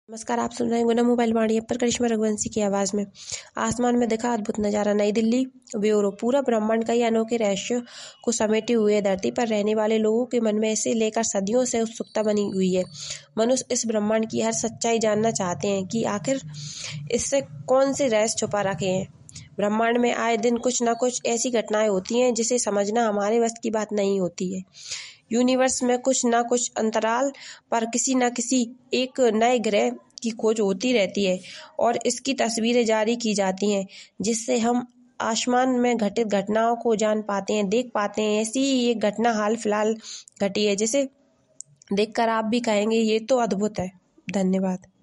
नमस्कार, आप सुन रहे हैं गुना मोबाइल वाणी पर करिश्मा रघुवंशी की आवाज में। आसमान में देखा अद्भुत नजारा। नई दिल्ली ब्यूरो। पूरा ब्रह्मांड कई अनोखे रहस्यों को समेटे हुए धरती पर रहने वाले लोगों के मन में इसे लेकर सदियों से उत्सुकता बनी हुई है। मनुष्य इस ब्रह्मांड की हर सच्चाई जानना चाहते हैं कि आखिर इससे कौन से रहस्य छुपा रखे हैं। ब्रह्मांड में आए दिन कुछ न कुछ ऐसी घटनाएं होती हैं जिसे समझना हमारे बस की बात नहीं होती है। यूनिवर्स में कुछ न कुछ अंतराल पर किसी न किसी एक नए ग्रह की खोज होती रहती है और इसकी तस्वीरें जारी की जाती हैं, जिससे हम आसमान में घटित घटनाओं को जान पाते हैं, देख पाते हैं। ऐसी ही एक घटना हाल फिलहाल घटी है जिसे देखकर आप भी कहेंगे ये तो अद्भुत है। धन्यवाद।